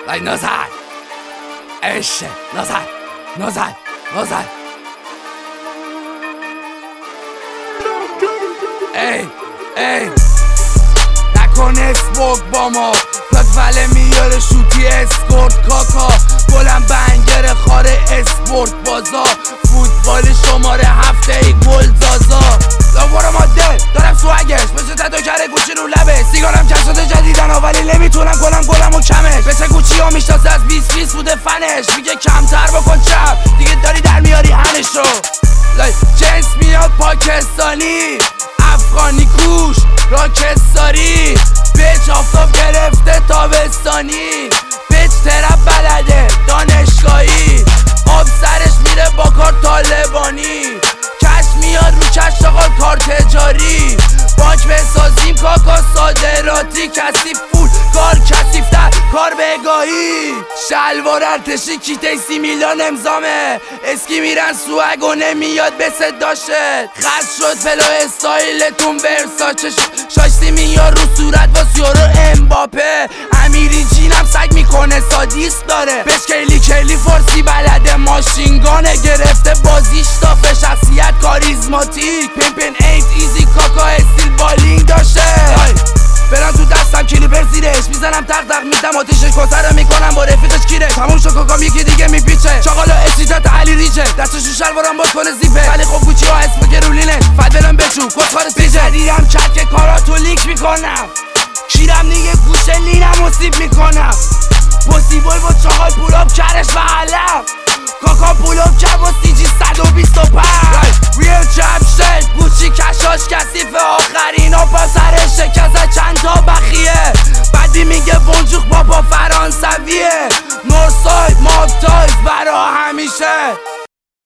Like نزن عشه نزن ای نکن اسموک با ما پدوله میاره شوتی اسکورت کاکا گلم بنگر خاره اسپورت بازا فوتبال شماره 7 ای گل زازا داور ماده دارم سوگش مثل تتوکر گوچی رو لبه سیگارم کشات جدیدن ولی نمیتونم گلم و کمش مثل گوچی ها میشناسه از 20 بوده فنش میگه کمتر بکن چپ دیگه داری در میاری هنشو جنس میاد پاکستانی افغانی کوش راکستاری بیچ آفتاب گرفته تابستانی بیچ ترپ بلده دانشگاهی آب سرش میره با کار طالبانی کش میاد رو کش آقا کار تجاری بانک بسازیم کاکا صادراتی کثیف پول کار کثیفتر کار بگاهی شلوار ارتشی کیته 30 میلیون امضامه اسکی میرن سوگ و نمیاد به صداشه خست شد فلو استایلتون ورساچه شاشتی میاد رو صورت با سیورو امباپه امیری جینم سگ میکنه سادیست داره بهش کلی فارسی بلده ماشینگانه گرفته بازیش تافه شخصیت کاریزماتیک پیمپن ایت ایزی کاکا استیل بالینگ داشته برم تو دستم کلیبر زیرش میزنم تق میدم آتیشش کسره میکنم با رفیقش کیره تموم شو کاکام یکی دیگه میپیچه چاقالا استیجات علی ریجه دستشو شلوارم باز کنه زیپه ولی خب گوچی ها اسم گرولینش فد برم بچو کسخار سیجه دیدم چک کاراتو لیک میکنم کیرم دیگه گوشه لینم و سیب میکنم پوسیبل با چاقال پولاب کرش و علم کاکا پولاب کر با سیجی 125 ریل چپ شد گوچی کشاش کثیف آخرین ها پا سر شکست چند تا بخیه بعدی میگه بونجوخ بابا فرانسویه نورساید ماب تایز برا همیشه